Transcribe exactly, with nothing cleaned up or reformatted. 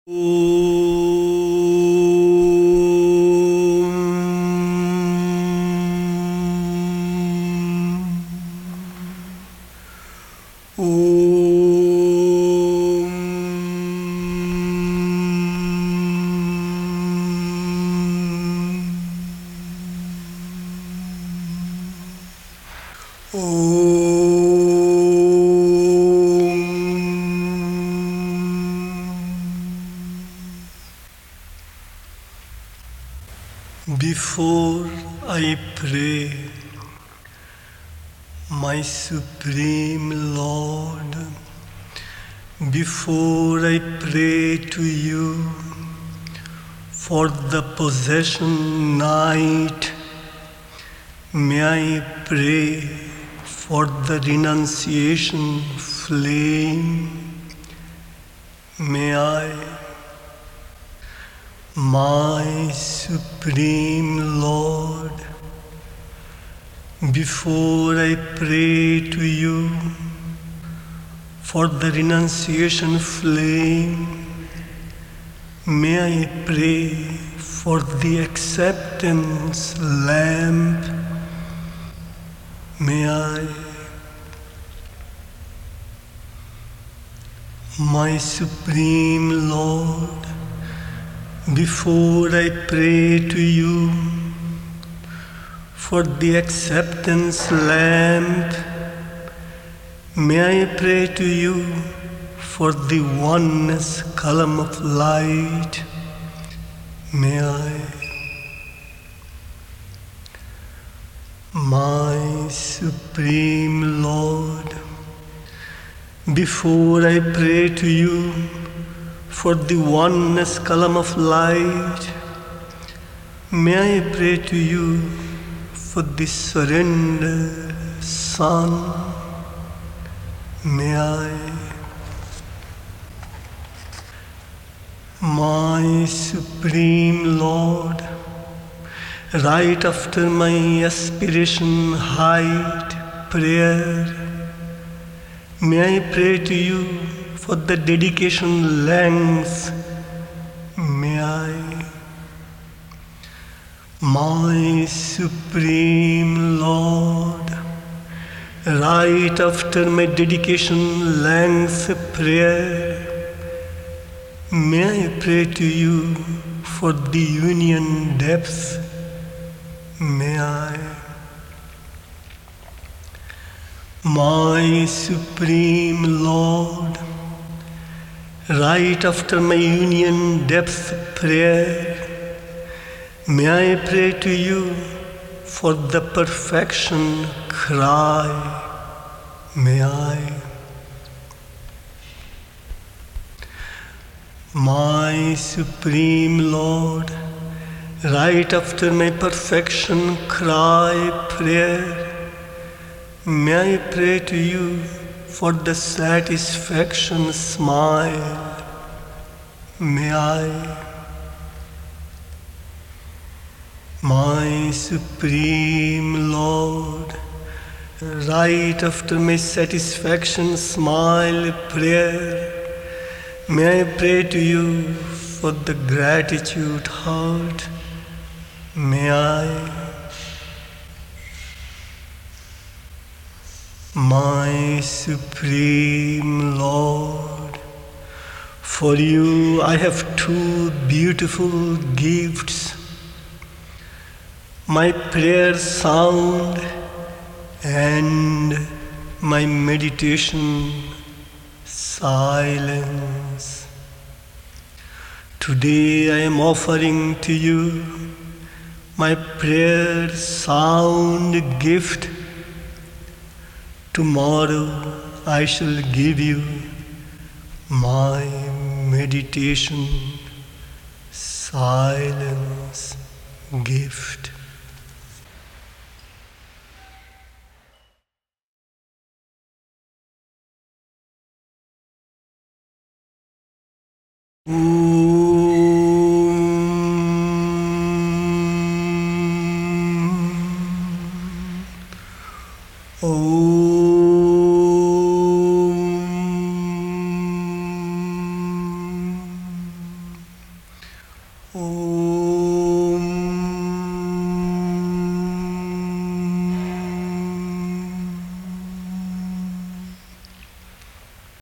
Before I pray, my Supreme Lord, before I pray to you for the possession night, may I pray for the renunciation flame. May I, my Supreme Lord, before I pray to you for the renunciation flame, may I pray for the acceptance lamp. May I, my Supreme Lord, before I pray to you for the acceptance lamp, may I pray to you for the oneness column of light. May I, my Supreme Lord, before I pray to you for the oneness column of light, may I pray to you for the surrender sun. May I, my Supreme Lord, right after my aspiration height prayer, may I pray to you for the dedication length. May I, my Supreme Lord, right after my dedication length prayer, may I pray to you for the union depth. May I, my Supreme Lord, right after my union depth prayer, may I pray to you for the perfection cry. May I, my Supreme Lord, right after my perfection cry prayer, may I pray to you for the satisfaction smile. May I, my Supreme Lord, right after my satisfaction smile prayer, may I pray to you for the gratitude heart. May I, my Supreme Lord, for you I have two beautiful gifts, my prayer sound and my meditation silence. Today I am offering to you my prayer sound gift. Tomorrow I shall give you my meditation silence gift. Om.